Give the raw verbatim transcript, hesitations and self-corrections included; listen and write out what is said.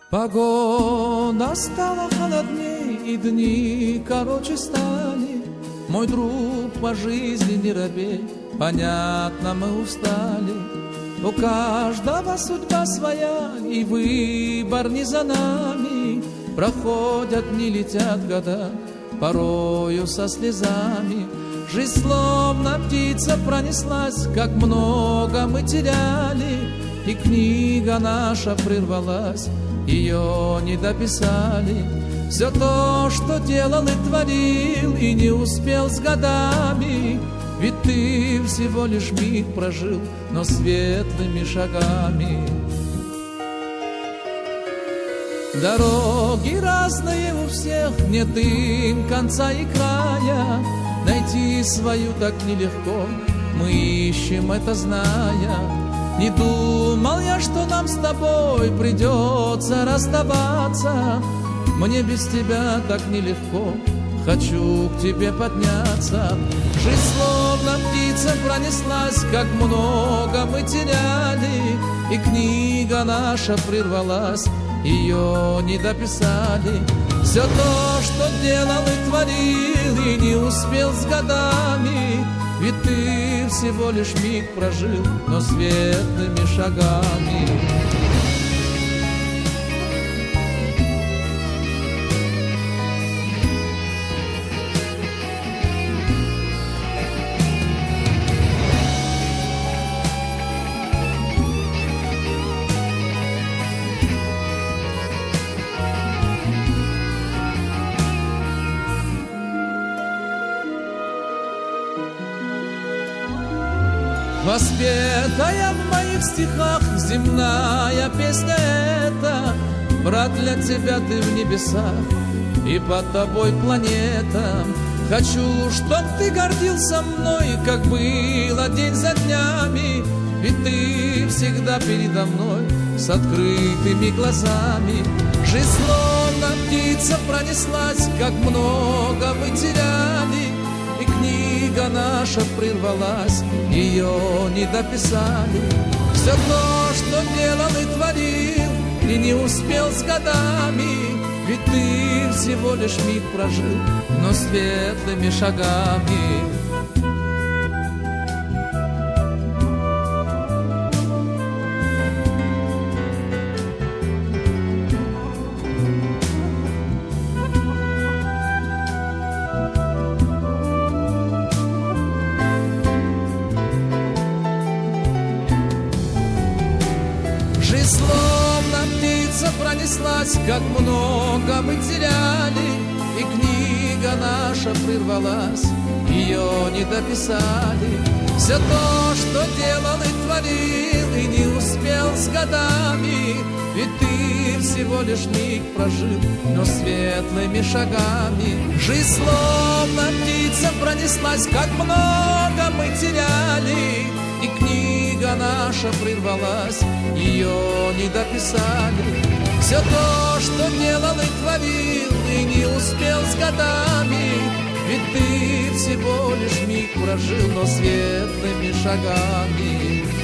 Погода стала холодней, и дни короче стали. Мой друг, по жизни не робей, понятно, мы устали. У каждого судьба своя, и выбор не за нами. Проходят дни, летят года, порою со слезами. Жизнь словно птица пронеслась, как много мы теряли. И книга наша прервалась, ее не дописали. Все то, что делал и творил, и не успел с годами. Ведь ты всего лишь миг прожил, но светлыми шагами. Дороги разные у всех, нет им конца и края. Найти свою так нелегко, мы ищем это, зная. Не думал я, что нам с тобой придется расставаться. Мне без тебя так нелегко, хочу к тебе подняться. Жизнь словно птица пронеслась, как много мы теряли. И книга наша прервалась, ее не дописали. Все то, что делал и творил, и не успел с годами. Ведь ты всего лишь миг прожил, но светлыми шагами. Воспетая в моих стихах земная песня эта, брат, для тебя ты в небесах, и под тобой планета. Хочу, чтоб ты гордился мной, как было день за днями. Ведь ты всегда передо мной с открытыми глазами. Жизнь словно птица пронеслась, как много мы теряли. И книга наша прервалась, ее не дописали. Все то, что делал и творил, и не успел с годами. Ведь ты всего лишь миг прожил, но светлыми шагами. Жизнь словно птица пронеслась, как много мы теряли. И книга наша прервалась, ее не дописали. Все то, что делал и творил, и не успел с годами. Ведь ты всего лишь миг прожил, но светлыми шагами. Жизнь словно птица пронеслась, как много мы теряли. И книга наша прервалась, ее не дописали. Все то, что делал и творил, и не успел с годами. Ведь ты всего лишь миг прожил, но светлыми шагами.